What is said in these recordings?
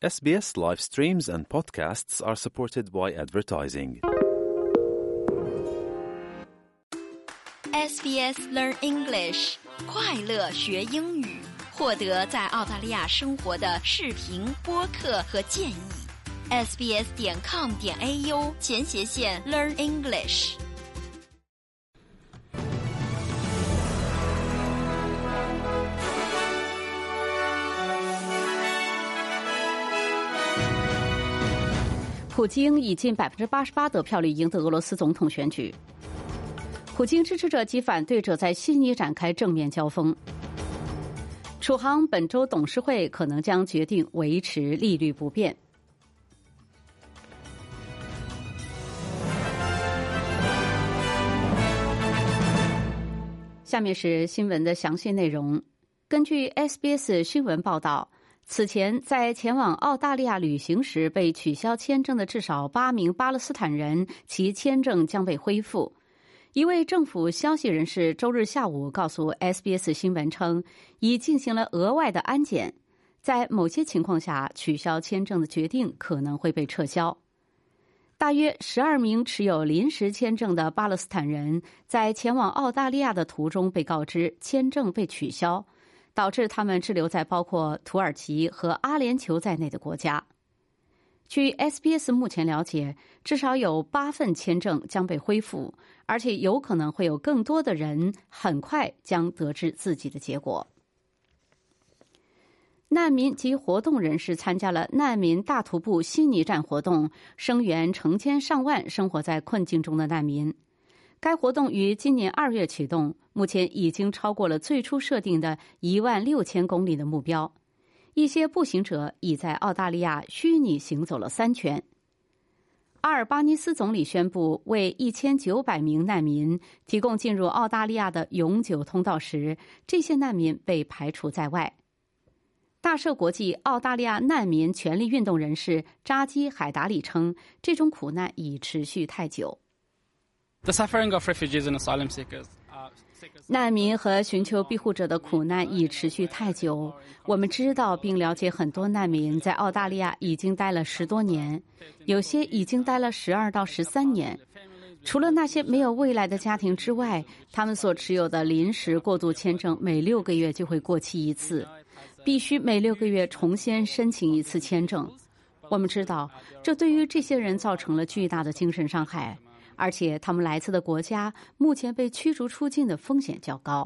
SBS live streams and podcasts are supported by advertising. SBS Learn English 快乐学英语，获得在澳大利亚生活的视频、播客和建议。sbs.com.au/Learn English。 普京以近88%得票率赢得俄罗斯总统选举。普京支持者及反对者在悉尼展开正面交锋。储行本周董事会可能将决定维持利率不变。下面是新闻的详细内容。根据 SBS 新闻报道，此前在前往澳大利亚旅行时被取消签证的至少8名巴勒斯坦人，其签证将被恢复。一位政府消息人士周日下午告诉 SBS 新闻称，已进行了额外的安检，在某些情况下取消签证的决定可能会被撤销。大约12名持有临时签证的巴勒斯坦人在前往澳大利亚的途中被告知签证被取消，导致他们滞留在包括土耳其和阿联酋在内的国家。据 SBS 目前了解，至少有8份签证将被恢复，而且有可能会有更多的人很快将得知自己的结果。难民及活动人士参加了难民大徒步悉尼站活动，声援成千上万生活在困境中的难民。该活动于今年2月启动，目前已经超过了最初设定的16000公里的目标。一些步行者已在澳大利亚虚拟行走了3圈。阿尔巴尼斯总理宣布为1900名难民提供进入澳大利亚的永久通道时，这些难民被排除在外。大赦国际澳大利亚难民权利运动人士扎基海达里称，这种苦难已持续太久。难民和寻求庇护者的苦难已持续太久。我们知道并了解很多难民在澳大利亚已经待了10多年，有些已经待了12到13年。除了那些没有未来的家庭之外，他们所持有的临时过渡签证每6个月就会过期一次，必须每6个月重新申请一次签证。我们知道，这对于这些人造成了巨大的精神伤害，而且他们来自的国家目前被驱逐出境的风险较高。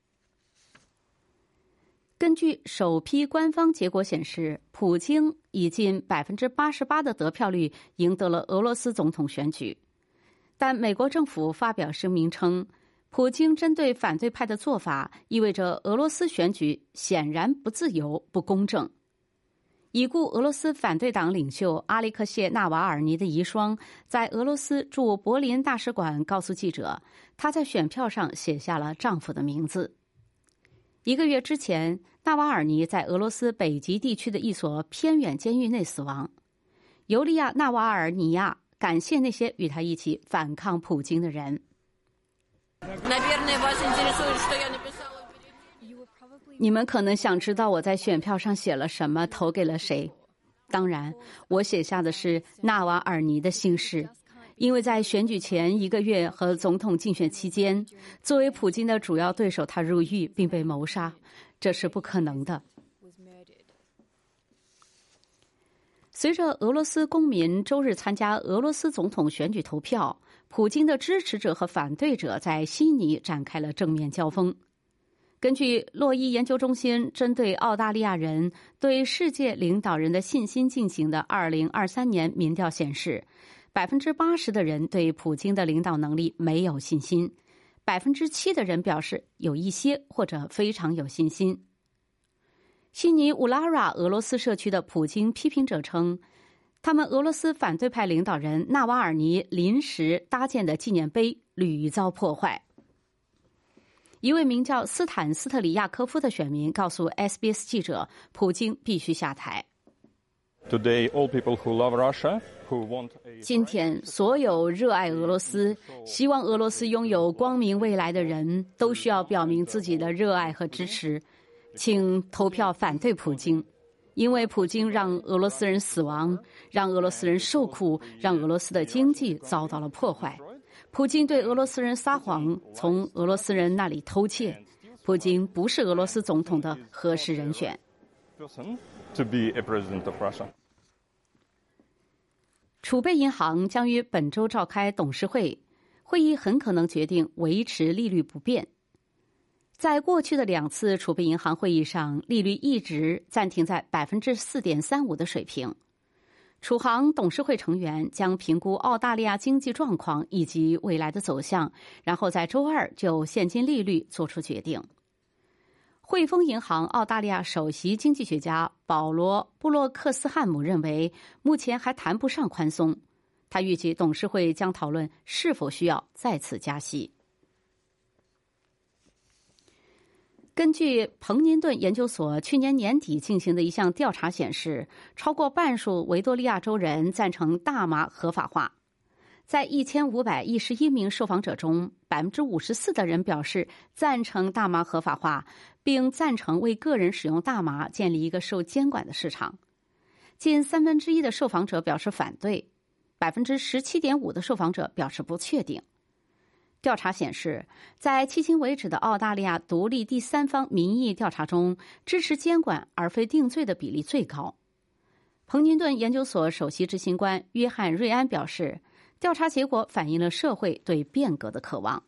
根据首批官方结果显示，普京以近88%的得票率赢得了俄罗斯总统选举。但美国政府发表声明称，普京针对反对派的做法意味着俄罗斯选举显然不自由、不公正。已故俄罗斯反对党领袖阿列克谢·纳瓦尔尼的遗孀在俄罗斯驻柏林大使馆告诉记者，她在选票上写下了丈夫的名字。1个月之前，纳瓦尔尼在俄罗斯北极地区的一所偏远监狱内死亡。尤利亚·纳瓦尔尼亚感谢那些与他一起反抗普京的人。你们可能想知道我在选票上写了什么，投给了谁。当然，我写下的是纳瓦尔尼的姓氏，因为在选举前1个月和总统竞选期间，作为普京的主要对手，他入狱并被谋杀，这是不可能的。随着俄罗斯公民周日参加俄罗斯总统选举投票，普京的支持者和反对者在悉尼展开了正面交锋。根据洛伊研究中心针对澳大利亚人对世界领导人的信心进行的2023年民调显示，80%的人对普京的领导能力没有信心，7%的人表示有一些或者非常有信心。悉尼乌拉拉俄罗斯社区的普京批评者称，他们俄罗斯反对派领导人纳瓦尔尼临时搭建的纪念碑屡遭破坏。一位名叫斯坦斯特里亚科夫的选民告诉 SBS 记者，普京必须下台。今天，所有热爱俄罗斯、希望俄罗斯拥有光明未来的人都需要表明自己的热爱和支持，请投票反对普京。 因为普京让俄罗斯人死亡，让俄罗斯人受苦，让俄罗斯的经济遭到了破坏。普京对俄罗斯人撒谎，从俄罗斯人那里偷窃。普京不是俄罗斯总统的合适人选。储备银行将于本周召开董事会，会议很可能决定维持利率不变。在过去的2次储备银行会议上，利率一直暂停在 4.35% 的水平。储行董事会成员将评估澳大利亚经济状况以及未来的走向，然后在周二就现金利率做出决定。汇丰银行澳大利亚首席经济学家保罗·布洛克斯汉姆认为，目前还谈不上宽松。他预计董事会将讨论是否需要再次加息。根据彭宁顿研究所去年年底进行的一项调查显示，超过半数维多利亚州人赞成大麻合法化。在1511名受访者中，54%的人表示赞成大麻合法化，并赞成为个人使用大麻建立一个受监管的市场。近1/3的受访者表示反对，17.5%的受访者表示不确定。调查显示，在迄今为止的澳大利亚独立第三方民意调查中，支持监管而非定罪的比例最高。彭宁顿研究所首席执行官约翰·瑞安表示，调查结果反映了社会对变革的渴望。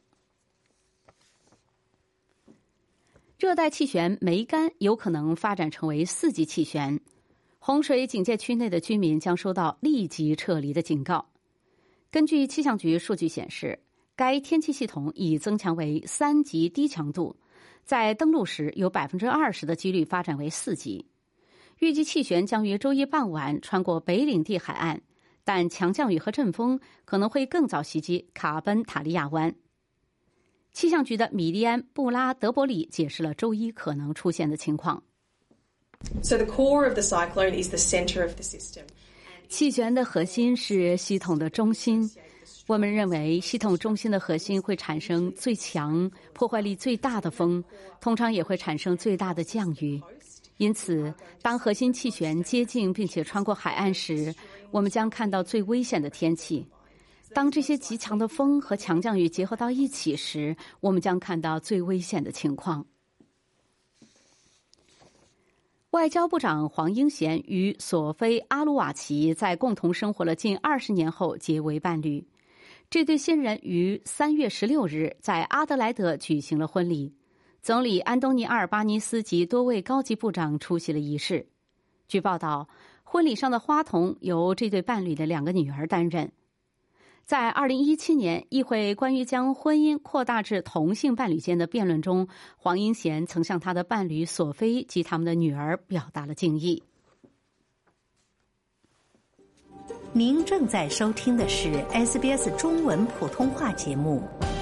热带气旋梅甘有可能发展成为4级气旋，洪水警戒区内的居民将收到立即撤离的警告。根据气象局数据显示，该天气系统已增强为3级低强度，在登陆时有 20% 的几率发展为4级。预计气旋将于周一傍晚穿过北领地海岸，但强降雨和阵风可能会更早袭击卡本塔利亚湾。气象局的米利安·布拉德伯里解释了周一可能出现的情况。 So the core of the cyclone is the center of the system. 气旋的核心是系统的中心。我们认为系统中心的核心会产生最强、破坏力最大的风，通常也会产生最大的降雨。因此，当核心气旋接近并且穿过海岸时，我们将看到最危险的天气。当这些极强的风和强降雨结合到一起时，我们将看到最危险的情况。外交部长黄英贤与索菲·阿鲁瓦奇在共同生活了近20年后结为伴侣。这对新人于3月16日在阿德莱德举行了婚礼，总理安东尼·阿尔巴尼斯及多位高级部长出席了仪式。据报道，婚礼上的花童由这对伴侣的2个女儿担任。在2017年议会关于将婚姻扩大至同性伴侣间的辩论中，黄英贤曾向他的伴侣索菲及他们的女儿表达了敬意。 您正在收听的是 SBS 中文普通话节目。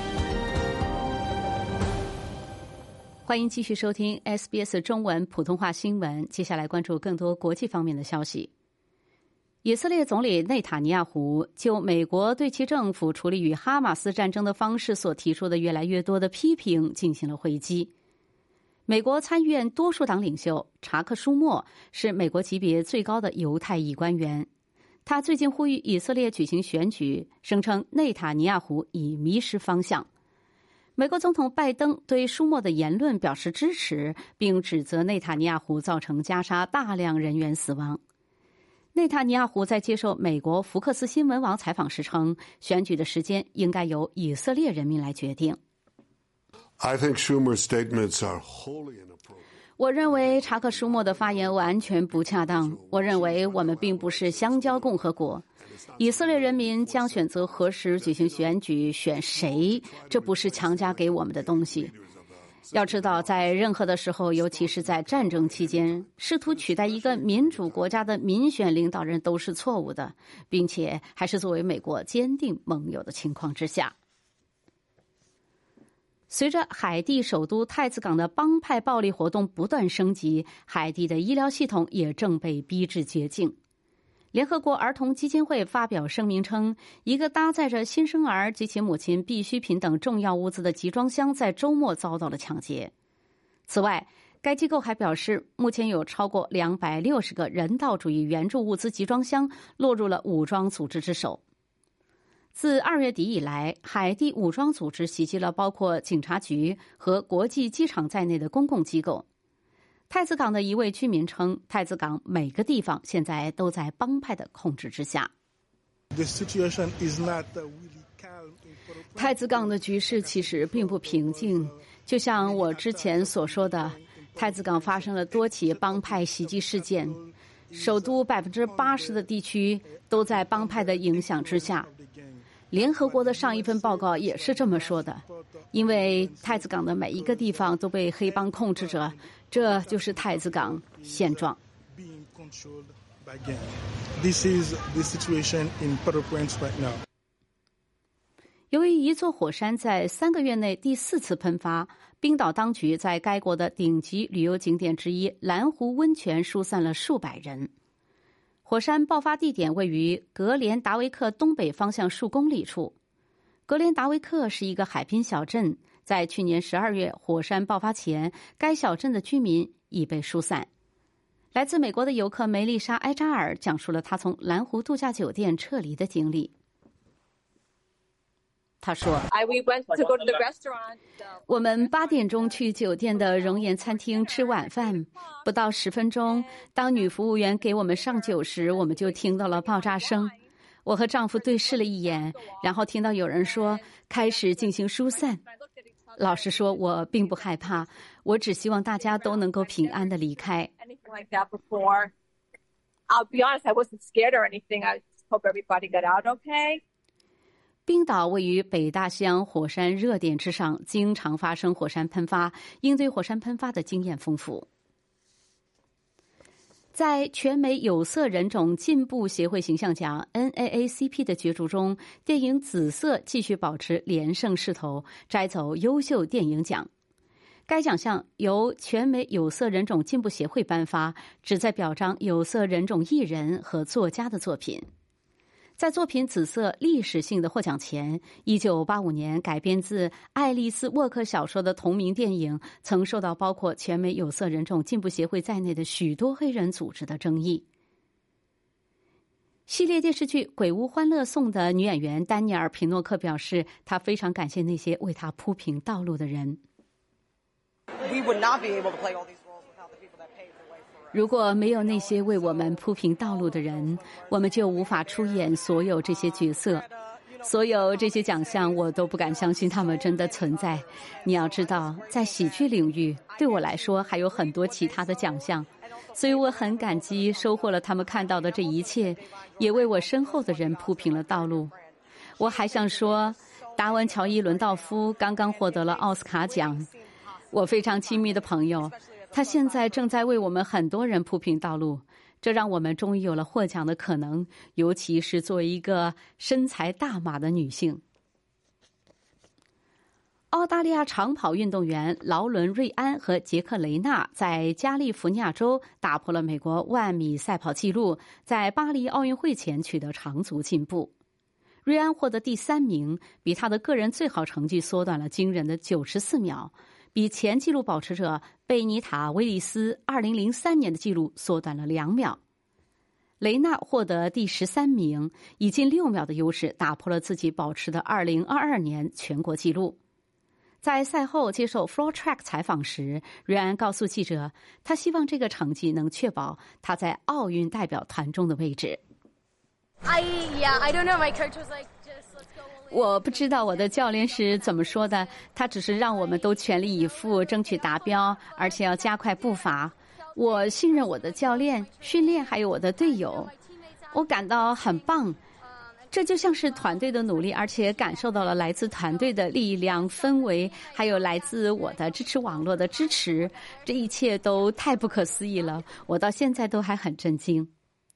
欢迎继续收听 SBS 中文普通话新闻。接下来关注更多国际方面的消息。以色列总理内塔尼亚胡就美国对其政府处理与哈马斯战争的方式所提出的越来越多的批评进行了回击。美国参议院多数党领袖查克·舒默是美国级别最高的犹太裔官员，他最近呼吁以色列举行选举，声称内塔尼亚胡已迷失方向。美国总统拜登对舒默的言论表示支持，并指责内塔尼亚胡造成加沙大量人员死亡。内塔尼亚胡在接受美国福克斯新闻网采访时称，选举的时间应该由以色列人民来决定。 I think Schumer's statements are wholly inappropriate. 我认为查克·舒默的发言完全不恰当。我认为我们并不是香蕉共和国。以色列人民将选择何时举行选举，选谁，这不是强加给我们的东西。要知道，在任何的时候，尤其是在战争期间，试图取代一个民主国家的民选领导人都是错误的，并且还是作为美国坚定盟友的情况之下。随着海地首都太子港的帮派暴力活动不断升级，海地的医疗系统也正被逼至绝境。联合国儿童基金会发表声明称，一个搭载着新生儿及其母亲必需品等重要物资的集装箱在周末遭到了抢劫。此外， 该机构还表示，目前有超过260个人道主义援助物资集装箱落入了武装组织之手。自2月底以来，海地武装组织袭击了包括警察局和国际机场在内的公共机构。太子港的一位居民称，太子港每个地方现在都在帮派的控制之下。太子港的局势其实并不平静，就像我之前所说的，太子港发生了多起帮派袭击事件，首都80%的地区都在帮派的影响之下。联合国的上一份报告也是这么说的，因为太子港的每一个地方都被黑帮控制着，这就是太子港现状。由于一座火山在3个月内第4次喷发，冰岛当局在该国的顶级旅游景点之一蓝湖温泉疏散了数百人。火山爆发地点位于格连达维克东北方向数公里处。格连达维克是一个海滨小镇，在去年12月火山爆发前，该小镇的居民已被疏散。来自美国的游客梅丽莎·埃扎尔讲述了她从蓝湖度假酒店撤离的经历。他说，我们8点钟去酒店的熔岩餐厅吃晚饭，不到10分钟，当女服务员给我们上酒时，我们就听到了爆炸声。我和丈夫对视了一眼，然后听到有人说开始进行疏散。老实说，我并不害怕，我只希望大家都能够平安地离开。冰岛位于北大西洋火山热点之上，经常发生火山喷发，应对火山喷发的经验丰富。在全美有色人种进步协会形象奖 NAACP 的角逐中，电影《紫色》继续保持连胜势头，摘走优秀电影奖。该奖项由全美有色人种进步协会颁发，旨在表彰有色人种艺人和作家的作品。在作品《紫色》历史性的获奖前，1985年改编自爱丽丝·沃克小说的同名电影曾受到包括全美有色人种进步协会在内的许多黑人组织的争议。系列电视剧《鬼屋欢乐颂》的女演员丹尼尔·皮诺克表示，她非常感谢那些为她铺平道路的人。如果没有那些为我们铺平道路的人，我们就无法出演所有这些角色。所有这些奖项，我都不敢相信他们真的存在。你要知道，在喜剧领域，对我来说还有很多其他的奖项，所以我很感激收获了他们看到的这一切，也为我身后的人铺平了道路。我还想说，达文·乔伊·伦道夫刚刚获得了奥斯卡奖，我非常亲密的朋友。他现在正在为我们很多人铺平道路，这让我们终于有了获奖的可能，尤其是作为一个身材大码的女性。澳大利亚长跑运动员劳伦·瑞安和杰克·雷纳在加利福尼亚州打破了美国10000米赛跑纪录，在巴黎奥运会前取得长足进步。瑞安获得第3名，比他的个人最好成绩缩短了惊人的94秒。比前纪录保持者贝尼塔·威利斯2003年的纪录缩短了2秒。雷纳获得第13名，以近6秒的优势打破了自己保持的2022年全国纪录。在赛后接受 Floor Track 采访时，瑞安告诉记者，他希望这个成绩能确保他在奥运代表团中的位置。我不知道我的教练是怎么说的，他只是让我们都全力以赴争取达标，而且要加快步伐。我信任我的教练、训练还有我的队友，我感到很棒。这就像是团队的努力，而且感受到了来自团队的力量、氛围，还有来自我的支持网络的支持，这一切都太不可思议了，我到现在都还很震惊。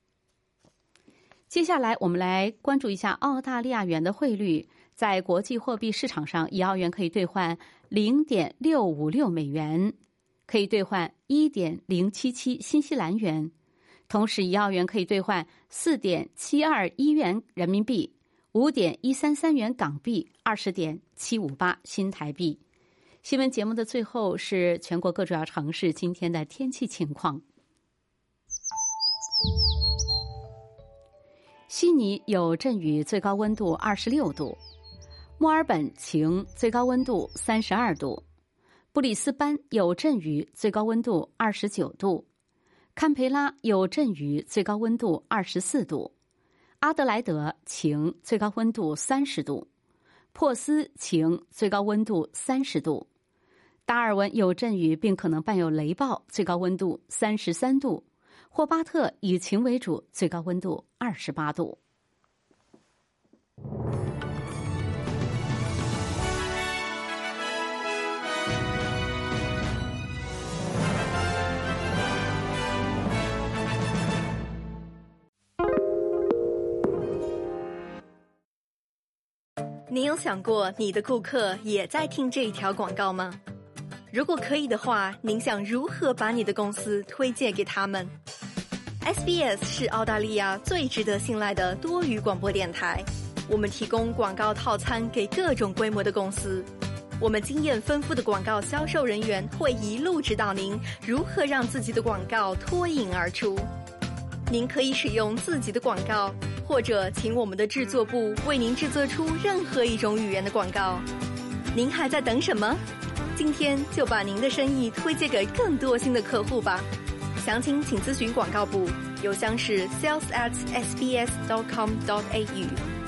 接下来我们来关注一下澳大利亚元的汇率。在国际货币市场上，1澳元可以兑换 0.656 美元，可以兑换 1.077 新西兰元。同时1澳元可以兑换 4.721 元人民币， 5.133 元港币， 20.758新台币。 新闻节目的最后是全国各主要城市今天的天气情况。悉尼有阵雨，最高温度26度；墨尔本晴，最高温度32度；布里斯班有阵雨，最高温度29度；堪培拉有阵雨，最高温度24度；阿德莱德晴，最高温度30度；珀斯晴，最高温度30度；达尔文有阵雨并可能伴有雷暴，最高温度33度；霍巴特以晴为主，最高温度28度。 你有想过你的顾客也在听这一条广告吗？如果可以的话，您想如何把你的公司推荐给他们？ SBS 是澳大利亚最值得信赖的多语广播电台，我们提供广告套餐给各种规模的公司。我们经验丰富的广告销售人员会一路指导您如何让自己的广告脱颖而出。您可以使用自己的广告，或者请我们的制作部为您制作出任何一种语言的广告。您还在等什么？今天就把您的生意推荐给更多新的客户吧。详情请咨询广告部，邮箱是 sales@sbs.com.au。